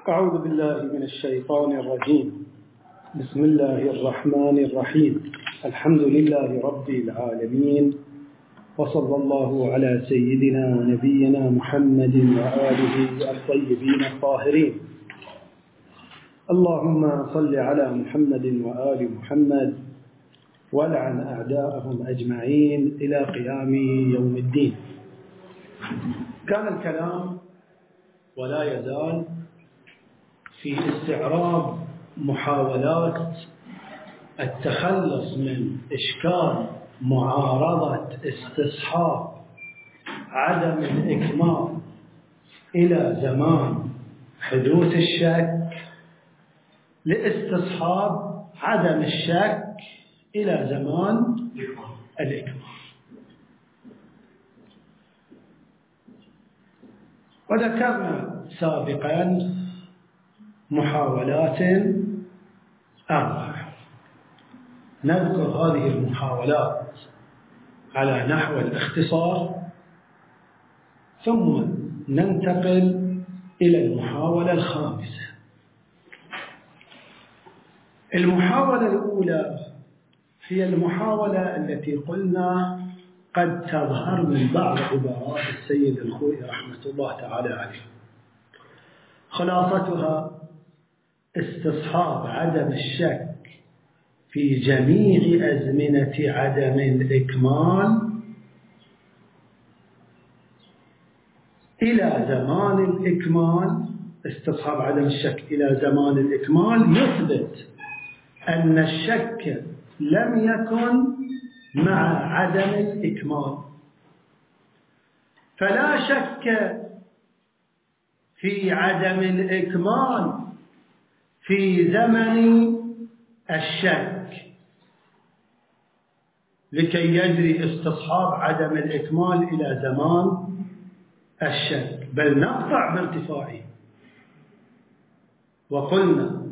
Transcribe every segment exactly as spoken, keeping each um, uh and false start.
أعوذ بالله من الشيطان الرجيم. بسم الله الرحمن الرحيم. الحمد لله رب العالمين، وصلى الله على سيدنا ونبينا محمد وآله الطيبين الطاهرين. اللهم صل على محمد وآل محمد والعن أعداءهم أجمعين إلى قيام يوم الدين. كان الكلام ولا يزال في استعراض محاولات التخلص من إشكال معارضة استصحاب عدم الإكمال إلى زمان حدوث الشك لاستصحاب عدم الشك إلى زمان الإكمال. وذكرنا سابقا محاولات أربعة. نذكر هذه المحاولات على نحو الاختصار، ثم ننتقل إلى المحاولة الخامسة. المحاولة الأولى هي المحاولة التي قلنا قد تظهر من بعض عبارات السيد الخوئي رحمة الله تعالى عليه. خلاصتها استصحاب عدم الشك في جميع أزمنة عدم الإكمال إلى زمان الإكمال. استصحاب عدم الشك إلى زمان الإكمال يثبت أن الشك لم يكن مع عدم الإكمال، فلا شك في عدم الإكمال في زمن الشك لكي يجري استصحاب عدم الإكمال إلى زمان الشك، بل نقطع بارتفاعه. وقلنا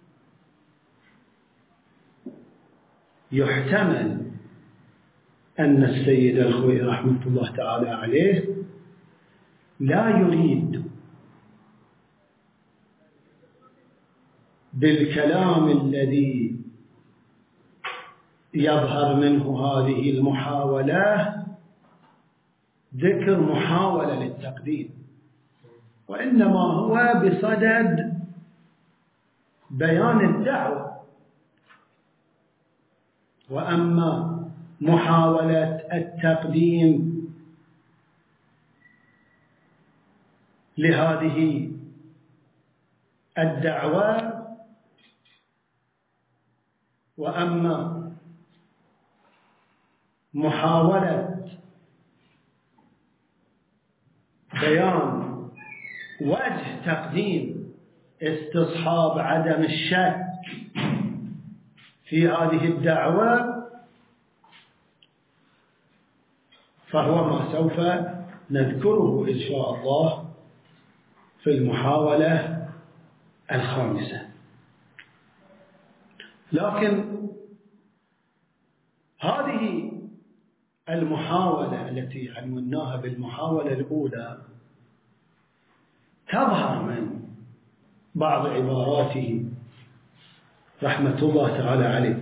يحتمل أن السيد الخوئي رحمة الله تعالى عليه لا يريد بالكلام الذي يظهر منه هذه المحاولة ذكر محاولة للتقديم، وإنما هو بصدد بيان الدعوة. وأما محاولة التقديم لهذه الدعوة وأما محاولة بيان وجه تقديم استصحاب عدم الشك في هذه الدعوة فهو ما سوف نذكره إن شاء الله في المحاولة الخامسة. لكن هذه المحاولة التي عنوناها بالمحاولة الأولى تظهر من بعض عباراته رحمة الله تعالى عليه.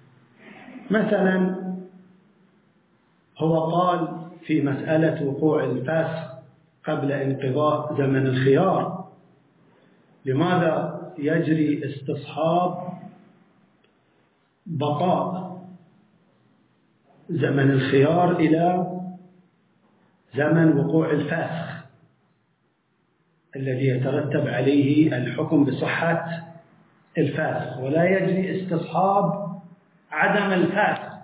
مثلا هو قال في مسألة وقوع الفسخ قبل انقضاء زمن الخيار، لماذا يجري استصحاب بقاء زمن الخيار إلى زمن وقوع الفسخ الذي يترتب عليه الحكم بصحة الفسخ، ولا يجري استصحاب عدم الفسخ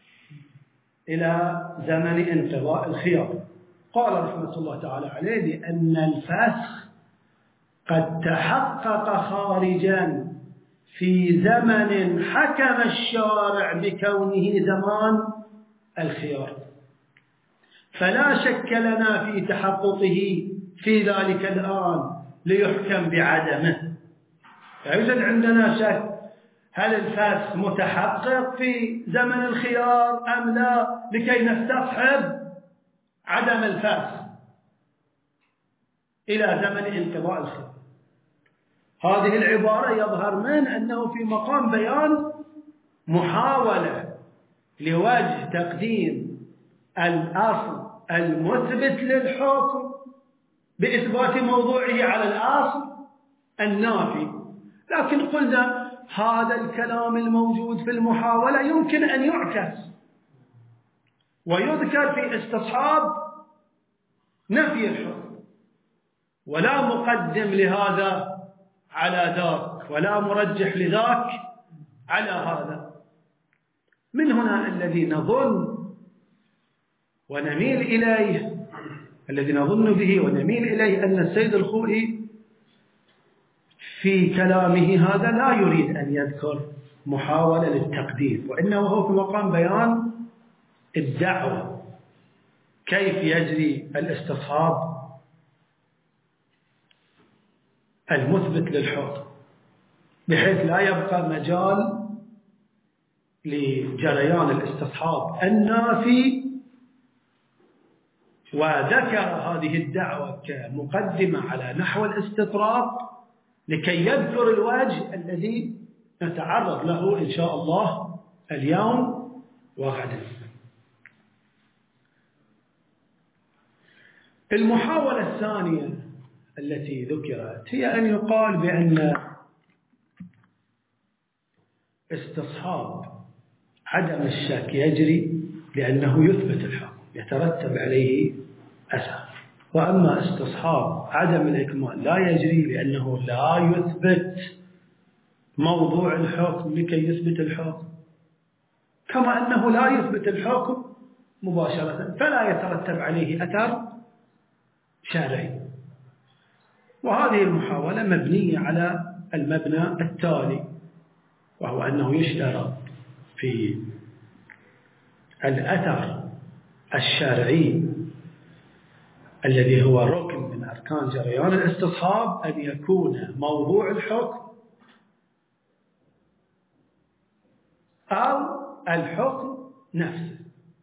إلى زمن انقضاء الخيار؟ قال رحمة الله تعالى عليه لأن الفسخ قد تحقق خارجا في زمن حكم الشارع بكونه زمان الخيار، فلا شك لنا في تحققه في ذلك الآن ليحكم بعدمه. فيوجد عندنا شك هل الفسخ متحقق في زمن الخيار أم لا لكي نستصحب عدم الفسخ إلى زمن انقضاء الخيار. هذه العبارة يظهر من أنه في مقام بيان محاولة لوجه تقديم الأصل المثبت للحكم بإثبات موضوعه على الأصل النافي. لكن قلنا هذا الكلام الموجود في المحاولة يمكن أن يعكس ويذكر في استصحاب نفي الحكم، ولا مقدم لهذا على ذاك ولا مرجح لذاك على هذا. من هنا الذي نظن ونميل إليه الذي نظن به ونميل إليه أن السيد الخوئي في كلامه هذا لا يريد أن يذكر محاولة للتقديم، وإنه هو في مقام بيان الدعوة، كيف يجري الاستصحاب المثبت للحكم بحيث لا يبقى مجال لجريان الاستصحاب النافي. وذكر هذه الدعوة كمقدمة على نحو الاستطراد لكي يذكر الوجه الذي نتعرض له إن شاء الله اليوم وغدا. المحاولة الثانية التي ذكرت هي أن يقال بأن استصحاب عدم الشك يجري لأنه يثبت الحكم يترتب عليه أثر، وأما استصحاب عدم الإكمال لا يجري لأنه لا يثبت موضوع الحكم لكي يثبت الحكم، كما أنه لا يثبت الحكم مباشرة فلا يترتب عليه أثر شرعي. وهذه المحاولة مبنية على المبنى التالي، وهو أنه يشترط في الأثر الشرعي الذي هو ركن من أركان جريان الاستصحاب أن يكون موضوع الحكم أو الحكم نفسه.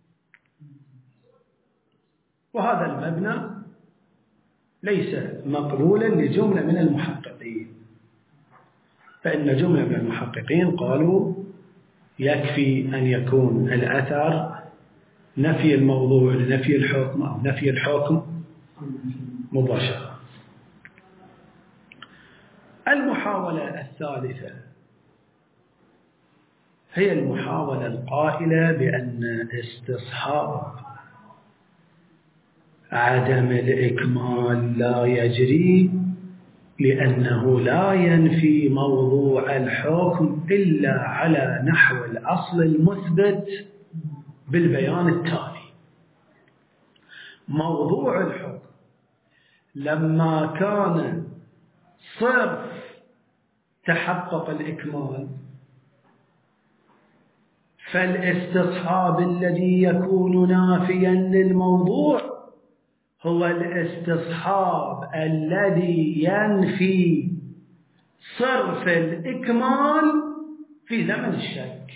وهذا المبنى ليس مقبولا لجملة من المحققين، فإن جملة من المحققين قالوا يكفي أن يكون الأثر نفي الموضوع لنفي الحكم أو نفي الحكم مباشرة. المحاولة الثالثة هي المحاولة القائلة بأن استصحاب عدم الإكمال لا يجري لأنه لا ينفي موضوع الحكم إلا على نحو الأصل المثبت بالبيان التالي. موضوع الحكم لما كان صرف تحقق الإكمال فالاستصحاب الذي يكون نافيا للموضوع هو الاستصحاب الذي ينفي صرف الإكمال في زمن الشك.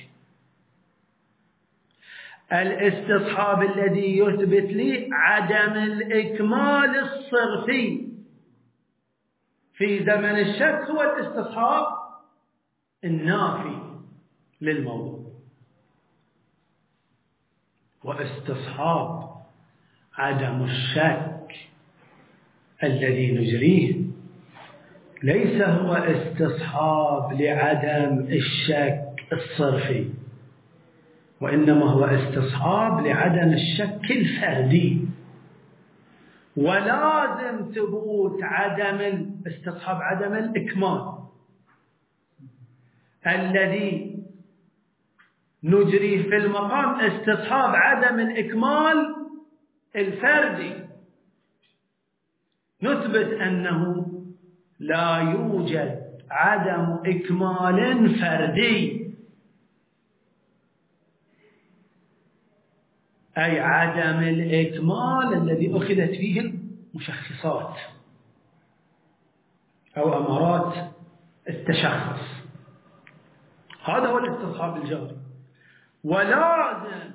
الاستصحاب الذي يثبت لي عدم الإكمال الصرفي في زمن الشك هو الاستصحاب النافي للموضوع. واستصحاب عدم الشك الذي نجريه ليس هو استصحاب لعدم الشك الصرفي، وإنما هو استصحاب لعدم الشك الفردي. ولازم ثبوت عدم استصحاب عدم الإكمال الذي نجريه في المقام استصحاب عدم الإكمال الفردي. نثبت أنه لا يوجد عدم إكمال فردي، أي عدم الإكمال الذي أخذت فيه المشخصات أو أمارات التشخص. هذا هو الاستصحاب الجاري. ولازم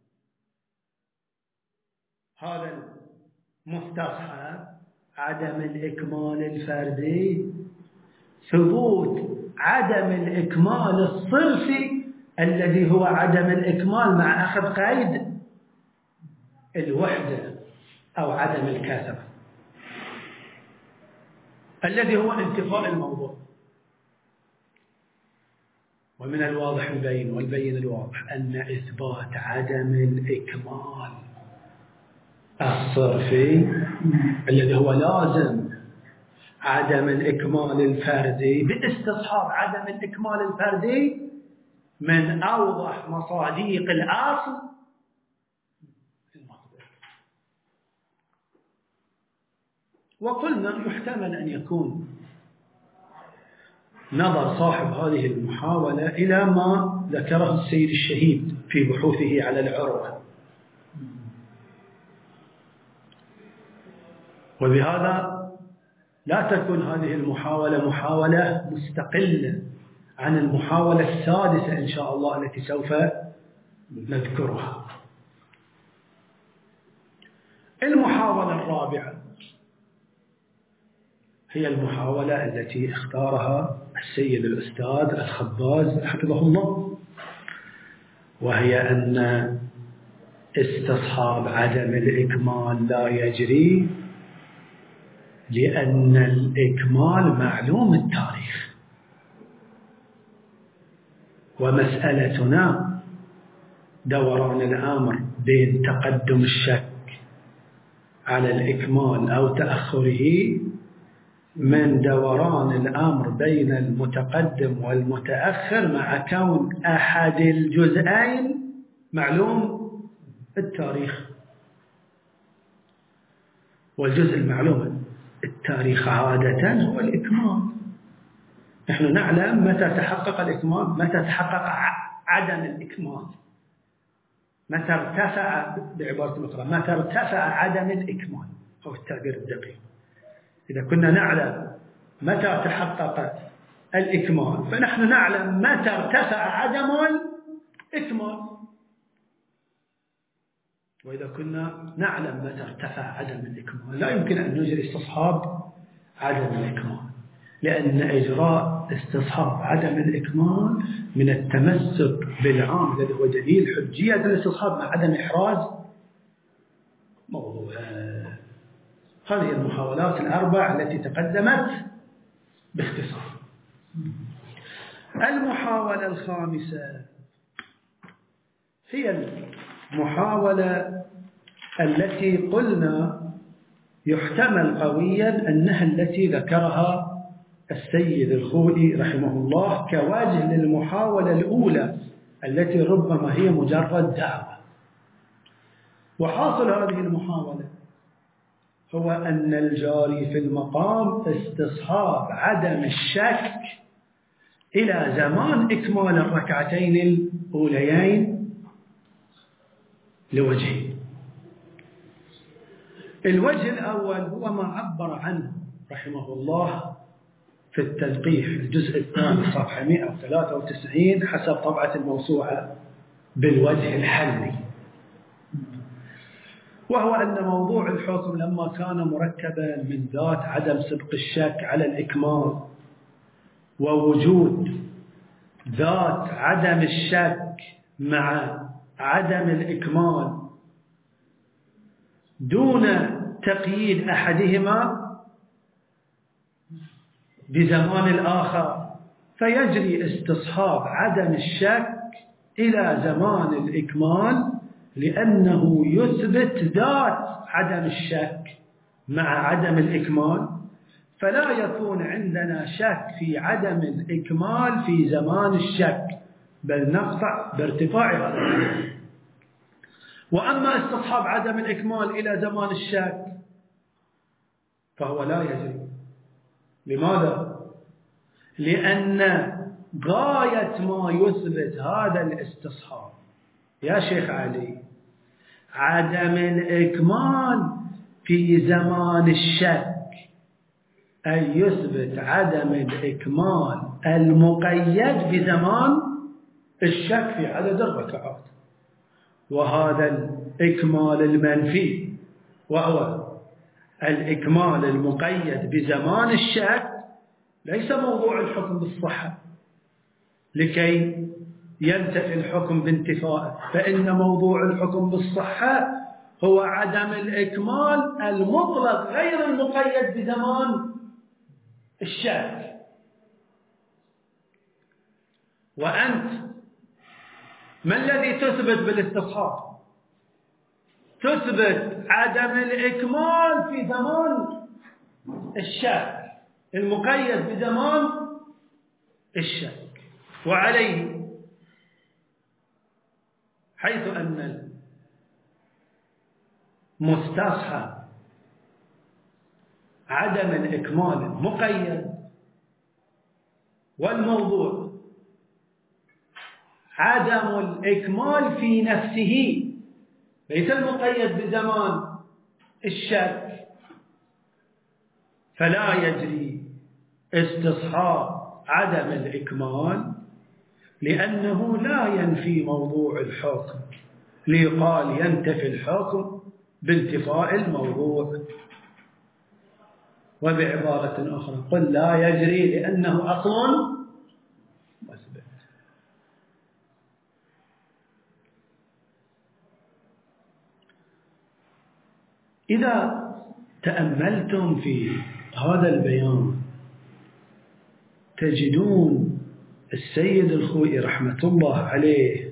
هذا المستصحب عدم الإكمال الفردي ثبوت عدم الإكمال الصرفي الذي هو عدم الإكمال مع أخذ قيد الوحدة أو عدم الكثرة، الذي هو انتفاء الموضوع. ومن الواضح البين والبين الواضح أن إثبات عدم الإكمال الصرفي الذي هو لازم عدم الإكمال الفردي باستصحاب عدم الإكمال الفردي من أوضح مصادق الأصل المقدر. وقلنا يحتمل أن يكون نظر صاحب هذه المحاولة إلى ما ذكره السيد الشهيد في بحوثه على العروة، وبهذا لا تكون هذه المحاولة محاولة مستقلة عن المحاولة السادسة إن شاء الله التي سوف نذكرها. المحاولة الرابعة هي المحاولة التي اختارها السيد الأستاذ الخباز حفظه الله، وهي أن استصحاب عدم الإكمال لا يجري لأن الإكمال معلوم التاريخ، ومسألتنا دوران الأمر بين تقدم الشك على الإكمال أو تأخره من دوران الأمر بين المتقدم والمتأخر مع كون أحد الجزئين معلوم التاريخ. والجزء المعلوم التاريخ عادة هو الإكمال. نحن نعلم متى تحقق الإكمال، متى تحقق عدم الإكمال، متى ارتفع بعبارة أخرى متى ارتفع عدم الإكمال أو التعبير الدقيق. إذا كنا نعلم متى تحقق الإكمال فنحن نعلم متى ارتفع عدم الإكمال، وإذا كنا نعلم متى ارتفع عدم الإكمال لا يمكن أن نجري استصحاب عدم الإكمال، لأن إجراء استصحاب عدم الإكمال من التمسك بالعام الذي هو دليل حجية الاستصحاب مع عدم إحراز موضوع. هذه المحاولات الأربع التي تقدمت باختصار. المحاولة الخامسة هي المحاولة التي قلنا يحتمل قويا أنها التي ذكرها السيد الخوئي رحمه الله كواجه للمحاولة الأولى التي ربما هي مجرد دعوة. وحاصل هذه المحاولة هو أن الجاري في المقام استصحاب عدم الشك إلى زمان إكمال الركعتين الأوليين لوجهين. الوجه الأول هو ما عبر عنه رحمه الله في التلقيح الجزء الثاني صفحة مئة وثلاثة وتسعين حسب طبعة الموسوعة بالوجه الحلي، وهو أن موضوع الحكم لما كان مركبا من ذات عدم سبق الشك على الإكمال ووجود ذات عدم الشك مع عدم الإكمال دون تقييد أحدهما بزمان الآخر، فيجري استصحاب عدم الشك إلى زمان الإكمال لأنه يثبت ذات عدم الشك مع عدم الإكمال، فلا يكون عندنا شك في عدم الإكمال في زمان الشك، بل نقطع بارتفاع هذا العدم. وأما استصحاب عدم الإكمال إلى زمان الشك فهو لا يجري. لماذا؟ لأن غاية ما يثبت هذا الاستصحاب يا شيخ علي عدم الإكمال في زمان الشك، أن يثبت عدم الإكمال المقيد بزمان الشك في عدد الركعات، وهذا الإكمال المنفي وهو الإكمال المقيد بزمان الشك ليس موضوع الحكم بالصحة لكي ينتفي الحكم بانتفائه، فإن موضوع الحكم بالصحة هو عدم الإكمال المطلق غير المقيد بزمان الشك. وأنت ما الذي تثبت بالاستصحاب؟ تثبت عدم الإكمال في زمان الشك المقيد بزمان الشك. وعليه حيث أن المستصحب عدم الإكمال المقيد والموضوع عدم الإكمال في نفسه ليس المقيد بزمان الشك، فلا يجري استصحاب عدم الإكمال لأنه لا ينفي موضوع الحكم، ليقال ينتفي الحكم بانتفاء الموضوع. وبعبارة أخرى قل لا يجري لأنه أصل مثبت. إذا تأملتم في هذا البيان تجدون السيد الخوئي رحمة الله عليه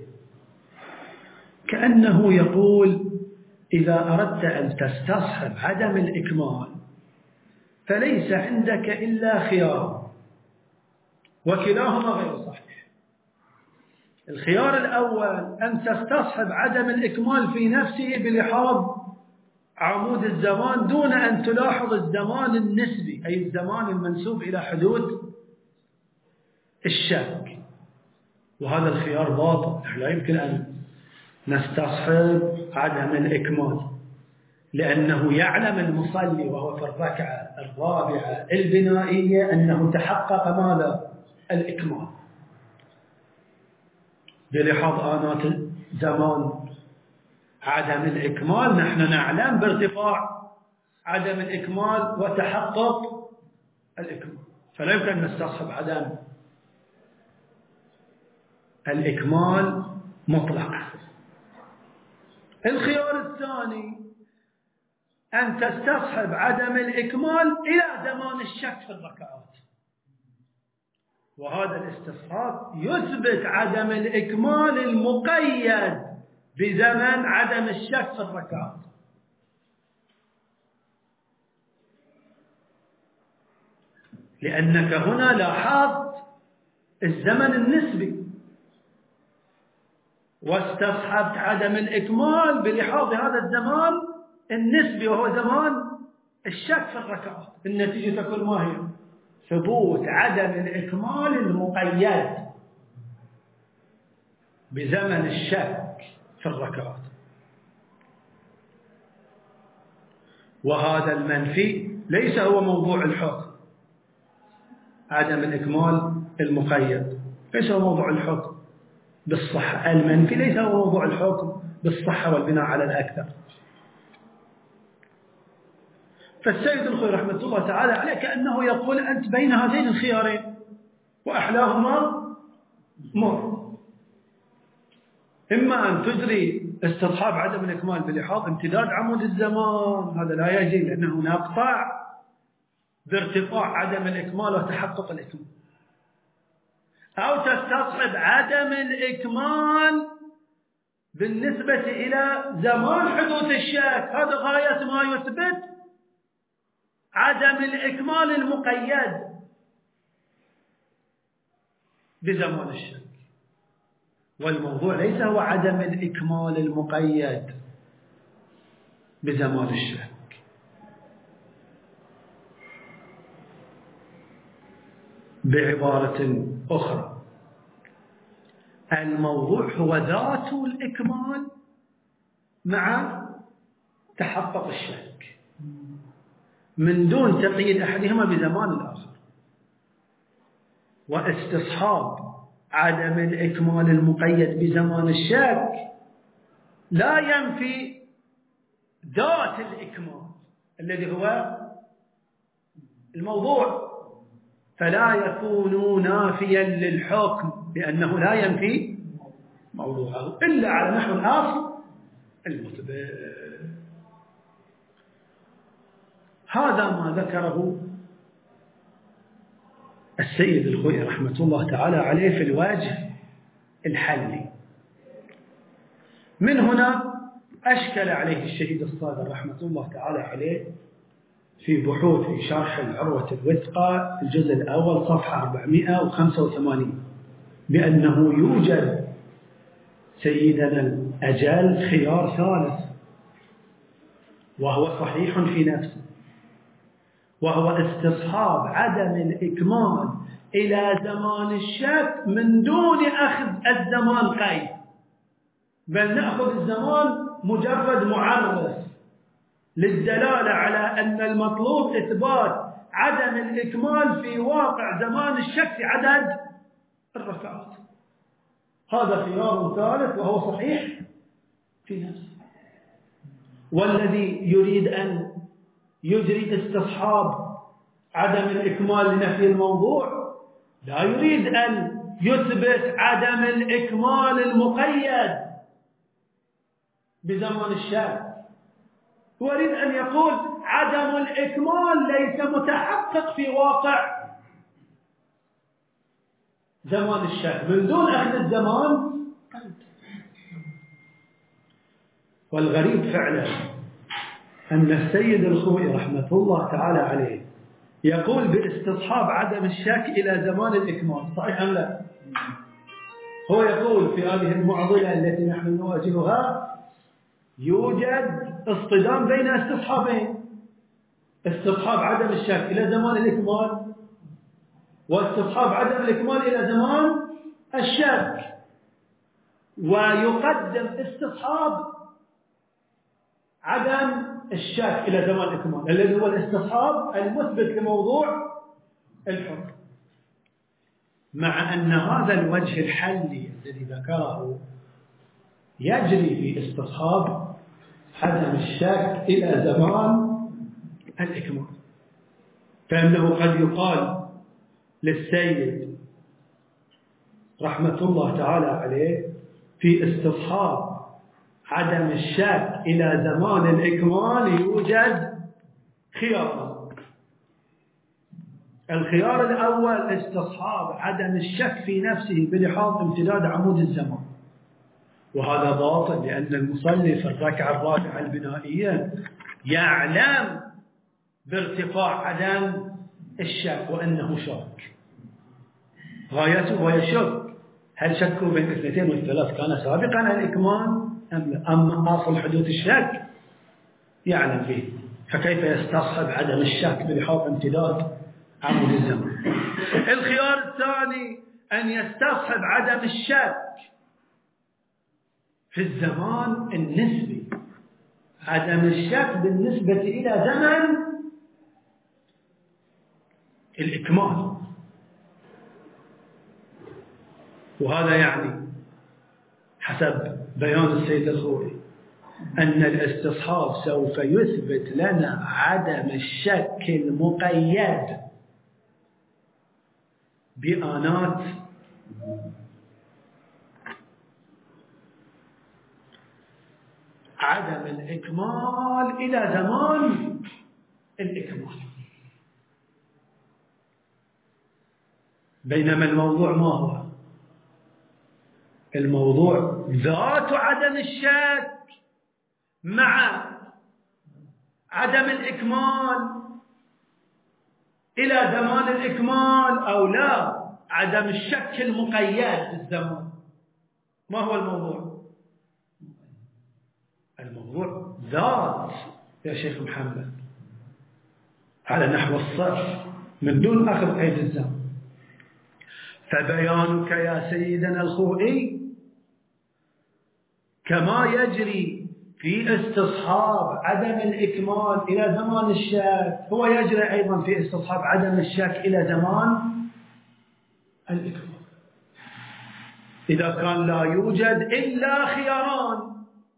كأنه يقول إذا أردت أن تستصحب عدم الإكمال فليس عندك إلا خيار، وكلاهما غير صحيح. الخيار الأول أن تستصحب عدم الإكمال في نفسه بلحاظ عمود الزمان دون أن تلاحظ الزمان النسبي، أي الزمان المنسوب إلى حدود الشك، وهذا الخيار باطل. لا يمكن أن نستصحب عدم الإكمال لأنه يعلم المصلي وهو في الركعة الرابعة البنائية أنه تحقق ماذا؟ الإكمال بلحاظ آنات زمان عدم الإكمال. نحن نعلم بارتفاع عدم الإكمال وتحقق الإكمال، فلا يمكن أن نستصحب عدم الإكمال مطلقا. الخيار الثاني أن تستصحب عدم الإكمال إلى زمان الشك في الركعات، وهذا الاستصحاب يثبت عدم الإكمال المقيد بزمن عدم الشك في الركعات. لأنك هنا لاحظت الزمن النسبي واستصحبت عدم الإكمال بلحاظ هذا الزمان النسبي وهو زمان الشك في الركعات. النتيجة تكون ما هي؟ ثبوت عدم الإكمال المقيد بزمن الشك في الركعات، وهذا المنفي ليس هو موضوع الحكم. عدم الإكمال المقيد ليس هو موضوع الحكم بالصحة، المنفي ليس هو موضوع الحكم بالصحة والبناء على الأكثر. فالسيد الخوئي رحمة الله تعالى عليه كأنه يقول أنت بين هذين الخيارين وأحلاهما مر، إما أن تجري استصحاب عدم الإكمال بلحاظ امتداد عمود الزمان، هذا لا يجري لأنه نقطع بارتفاع عدم الإكمال وتحقق الإكمال، أو تستصحب عدم الإكمال بالنسبة إلى زمان حدوث الشك، هذا غاية ما يثبت عدم الإكمال المقيد بزمان الشك. والموضوع ليس هو عدم الإكمال المقيد بزمان الشك. بعبارة أخرى الموضوع هو ذات الإكمال مع تحقق الشك من دون تقييد أحدهما بزمان الآخر. واستصحاب عدم الإكمال المقيد بزمان الشك لا ينفي ذات الإكمال الذي هو الموضوع، فلا يكون نافيا للحكم، لأنه لا ينفي موضوعه إلا على نحو الأصل المثبت. هذا ما ذكره السيد الخوئي رحمة الله تعالى عليه في الوجه الحلي. من هنا أشكل عليه الشهيد الصادق رحمة الله تعالى عليه في بحوث في شرح العروة الوثقى الجزء الأول صفحة أربعمائة وخمسة وثمانين بأنه يوجد سيدنا الأجل خيار ثالث، وهو صحيح في نفسه، وهو استصحاب عدم الإكمال إلى زمان الشك من دون أخذ الزمان قيد، بل نأخذ الزمان مجرد معرف للدلالة على أن المطلوب إثبات عدم الإكمال في واقع زمان الشك في عدد الركعات. هذا خيار ثالث وهو صحيح في نفسه. والذي يريد أن يجري استصحاب عدم الإكمال لنفي الموضوع لا يريد أن يثبت عدم الإكمال المقيد بزمان الشك، هو يريد أن يقول عدم الإكمال ليس متحقق في واقع زمان الشك من دون أخذ الزمان. والغريب فعلا أن السيد الخوئي رحمة الله تعالى عليه يقول باستصحاب عدم الشك إلى زمان الإكمال. صحيح أم لا؟ هو يقول في هذه المعضلة التي نحن نواجهها يوجد اصطدام بين استصحابين، استصحاب عدم الشك إلى زمان الإكمال واستصحاب عدم الإكمال إلى زمان الشك، ويقدم استصحاب عدم الشك إلى زمان الإكمال الذي هو الاستصحاب المثبت لموضوع الحكم، مع أن هذا الوجه الحلي الذي ذكره يجري في استصحاب عدم الشك إلى زمان الإكمال. فإنه قد يقال للسيد رحمة الله تعالى عليه في استصحاب عدم الشك إلى زمان الإكمال يوجد خيار. الخيار الأول استصحاب عدم الشك في نفسه بلحاظ امتداد عمود الزمان، وهذا باطل لأن المصلي في الركعة الرابعة البنائية يعلم بارتفاع عدم الشك وأنه شك، غايته ويشك هل شكوا بين الاثنتين والثلاث كان سابقا على الإكمال أم لا؟ أما أصل حدوث الشك يعلم به، فكيف يستصحب عدم الشك بلحاظ امتداد عمود الزمان؟ الخيار الثاني أن يستصحب عدم الشك في الزمان النسبي، عدم الشك بالنسبة إلى زمن الإكمال. وهذا يعني حسب بيان السيد الخوئي أن الاستصحاب سوف يثبت لنا عدم الشك المقيد بآنات عدم الإكمال إلى زمان الإكمال، بينما الموضوع ما هو؟ الموضوع ذات عدم الشك مع عدم الإكمال إلى زمان الإكمال أو لا، عدم الشك المقيد بالزمان. ما هو الموضوع؟ الموضوع ذات يا شيخ محمد على نحو الصرف من دون أخذ قيد الزمان. فبيانك يا سيدنا الخوئي كما يجري في استصحاب عدم الإكمال إلى زمان الشك هو يجري أيضا في استصحاب عدم الشك إلى زمان الإكمال، إذا كان لا يوجد إلا خياران: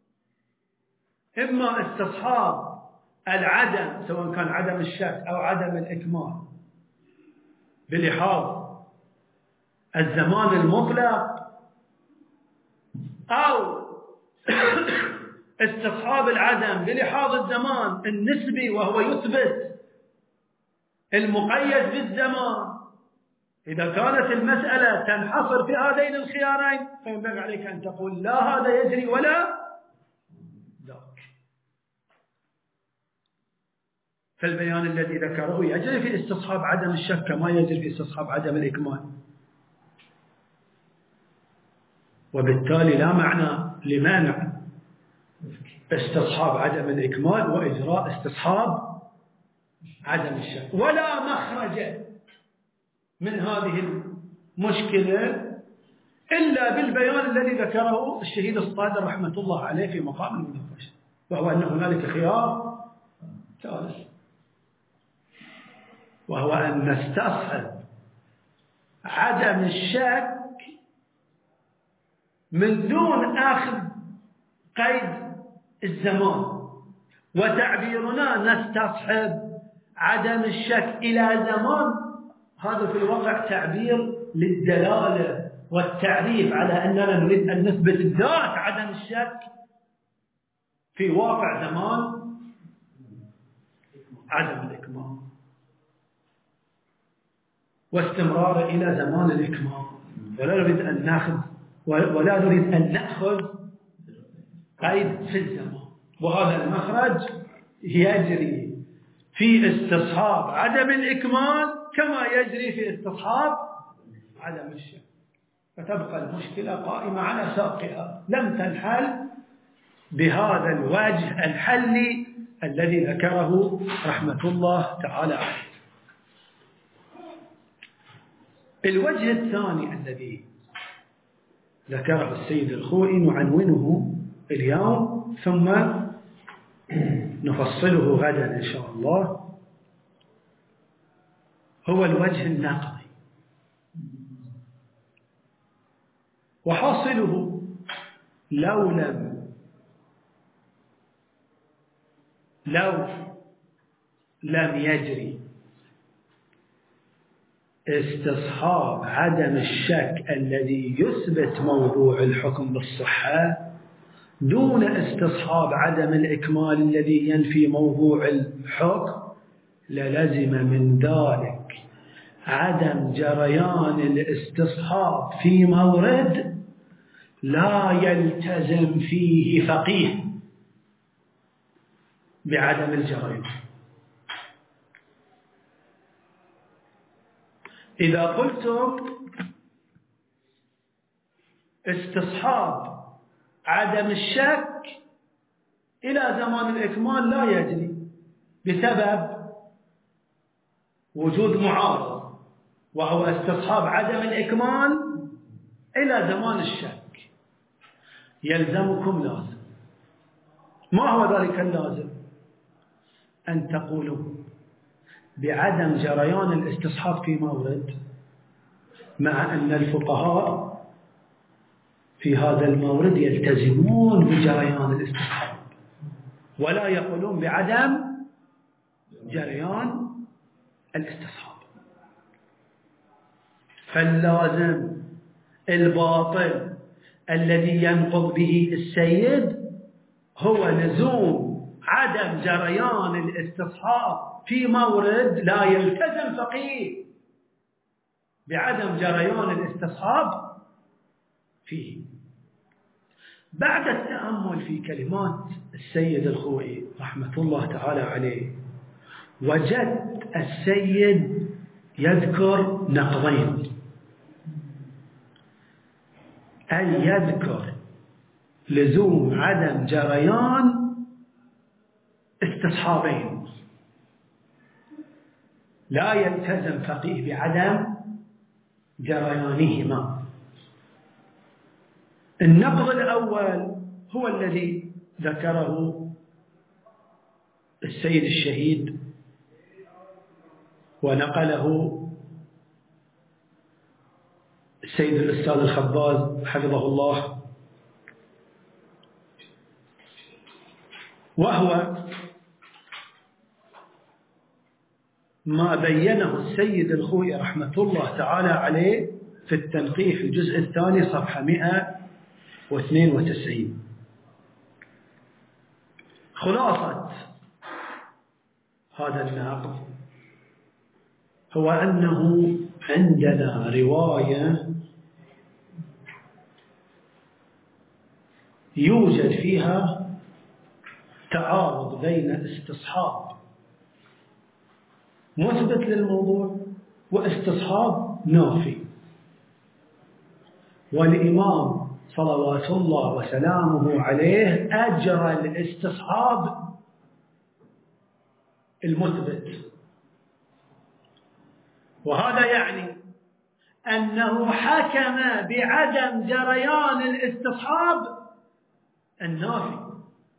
إما استصحاب العدم سواء كان عدم الشك أو عدم الإكمال بلحاظ الزمان المطلق أو استصحاب العدم بلحاظ الزمان النسبي وهو يثبت المقيد بالزمان، إذا كانت المسألة تنحصر في هذين الخيارين فينبغي عليك أن تقول لا هذا يجري ولا ذاك. فالبيان الذي ذكره يجري في استصحاب عدم الشك كما يجري في استصحاب عدم الإكمال، وبالتالي لا معنى لمانع استصحاب عدم الإكمال وإجراء استصحاب عدم الشك، ولا مخرج من هذه المشكلة إلا بالبيان الذي ذكره الشهيد الصادر رحمة الله عليه في مقام المناقشة، وهو أن هنالك خيار ثالث، وهو أن نستصحب عدم الشك من دون أخذ قيد الزمان، وتعبيرنا نستصحب عدم الشك إلى زمان، هذا في الواقع تعبير للدلالة والتعريف على أننا نريد أن نثبت ذات عدم الشك في واقع زمان عدم الإكمال، واستمرار إلى زمان الإكمال، ولا نريد أن نأخذ ولا نريد أن نأخذ قيد في الزمان. وهذا المخرج يجري في استصحاب عدم الإكمال كما يجري في استصحاب عدم الشك، فتبقى المشكلة قائمة على ساقها لم تنحل بهذا الوجه الحلي الذي ذكره رحمة الله تعالى عليه. الوجه الثاني الذي ذكره السيد الخوئي نعنونه اليوم ثم نفصله غدا إن شاء الله، هو الوجه النقدي، وحاصله لو لم لو لم يجري استصحاب عدم الشك الذي يثبت موضوع الحكم بالصحة دون استصحاب عدم الإكمال الذي ينفي موضوع الحكم، للزم من ذلك عدم جريان الاستصحاب في مورد لا يلتزم فيه فقيه بعدم الجريان. إذا قلتم استصحاب عدم الشك إلى زمان الإكمال لا يجري بسبب وجود معارض، وهو استصحاب عدم الإكمال إلى زمان الشك، يلزمكم لازم. ما هو ذلك اللازم؟ أن تقولوا بعدم جريان الاستصحاب في مورد، مع أن الفقهاء في هذا المورد يلتزمون بجريان الاستصحاب ولا يقولون بعدم جريان الاستصحاب. فاللازم الباطل الذي ينقض به السيد هو لزوم عدم جريان الاستصحاب في مورد لا يلتزم فقيه بعدم جريان الاستصحاب فيه. بعد التأمل في كلمات السيد الخوئي رحمة الله تعالى عليه، وجدت السيد يذكر نقضين، أن يذكر لزوم عدم جريان استصحابين لا يلتزم فقيه بعدم جريانهما. النقض الأول هو الذي ذكره السيد الشهيد ونقله السيد الأستاذ الخباز حفظه الله، وهو ما بينه السيد الخوئي رحمة الله تعالى عليه في التنقيح الجزء الثاني صفحة مئة واثنين وتسعين. خلاصة هذا النقد هو أنه عندنا رواية يوجد فيها تعارض بين استصحاب مثبت للموضوع واستصحاب نافي، والإمام صلوات الله وسلامه عليه أجرى الاستصحاب المثبت، وهذا يعني أنه حكم بعدم جريان الاستصحاب النافي،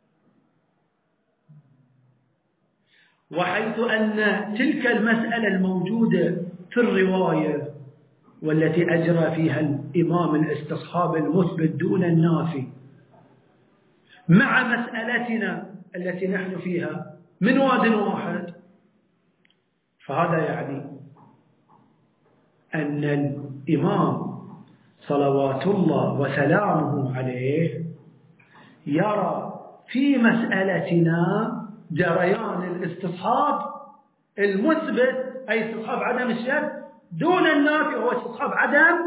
وحيث أن تلك المسألة الموجودة في الرواية والتي أجرى فيها الإمام الاستصحاب المثبت دون النافي مع مسألتنا التي نحن فيها من واد واحد، فهذا يعني أن الإمام صلوات الله وسلامه عليه يرى في مسألتنا جريان الاستصحاب المثبت، أي استصحاب عدم الشك دون النافي، هو استصحاب عدم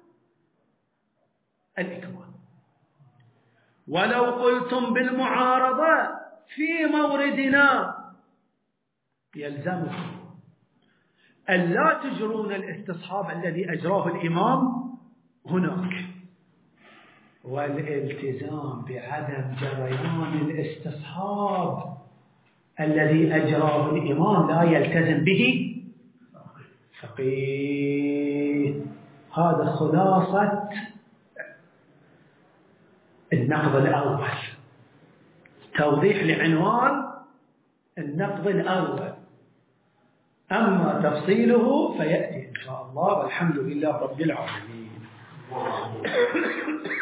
الإكمال. ولو قلتم بالمعارضة في موردنا يلزمكم ألا تجرون الاستصحاب الذي أجراه الإمام هناك، والالتزام بعدم جريان الاستصحاب الذي أجراه الإمام لا يلتزم به فقيه. هذا خلاصة النقد الأول، توضيح لعنوان النقد الأول، أما تفصيله فيأتي إن شاء الله، والحمد لله رب العالمين.